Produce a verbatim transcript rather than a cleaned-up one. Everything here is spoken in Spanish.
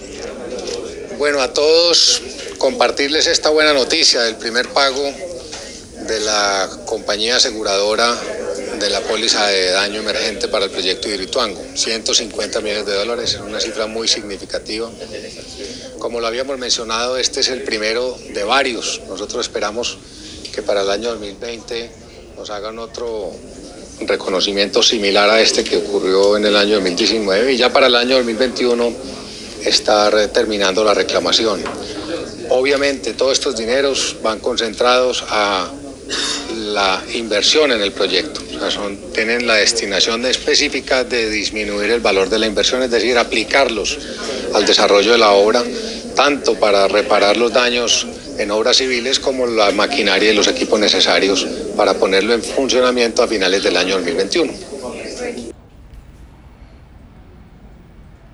Bueno, a todos compartirles esta buena noticia del primer pago de la compañía aseguradora de la póliza de daño emergente para el proyecto Hidroituango, ciento cincuenta millones de dólares, es una cifra muy significativa. Como lo habíamos mencionado, este es el primero de varios. Nosotros esperamos que para el año dos mil veinte nos hagan otro reconocimiento similar a este que ocurrió en el año dos mil diecinueve, y ya para el año dos mil veintiuno estar terminando la reclamación. Obviamente todos estos dineros van concentrados a la inversión en el proyecto, o sea, son, tienen la destinación específica de disminuir el valor de la inversión, es decir, aplicarlos al desarrollo de la obra, tanto para reparar los daños en obras civiles como la maquinaria y los equipos necesarios para ponerlo en funcionamiento a finales del año dos mil veintiuno.